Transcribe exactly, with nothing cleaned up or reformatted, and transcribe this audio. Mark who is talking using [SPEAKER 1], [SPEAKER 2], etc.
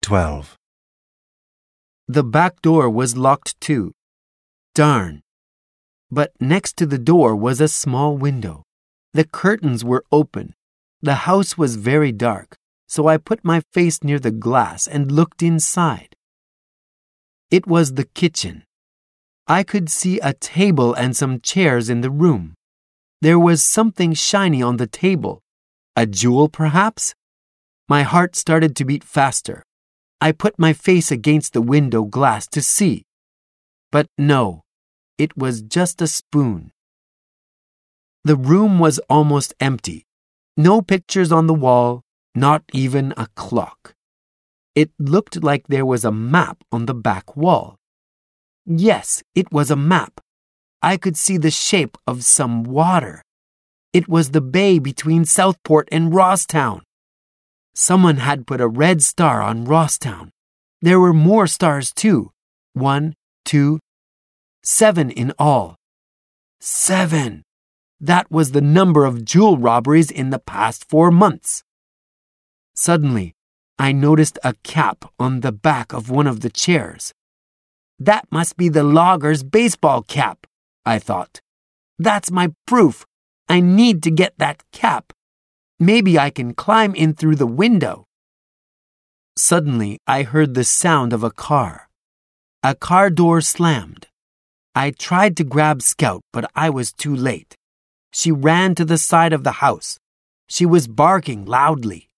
[SPEAKER 1] twelve.
[SPEAKER 2] The back door was locked too. Darn. But next to the door was a small window. The curtains were open. The house was very dark, so I put my face near the glass and looked inside. It was the kitchen. I could see a table and some chairs in the room. There was something shiny on the table. A jewel, perhaps? My heart started to beat faster. I put my face against the window glass to see. But no, it was just a spoon. The room was almost empty. No pictures on the wall, not even a clock. It looked like there was a map on the back wall. Yes, it was a map. I could see the shape of some water. It was the bay between Southport and Rosstown. Someone had put a red star on Rosstown. There were more stars too. One, two, seven in all. Seven! That was the number of jewel robberies in the past four months. Suddenly, I noticed a cap on the back of one of the chairs. That must be the logger's baseball cap, I thought. That's my proof. I need to get that cap. Maybe I can climb in through the window. Suddenly, I heard the sound of a car. A car door slammed. I tried to grab Scout, but I was too late. She ran to the side of the house. She was barking loudly.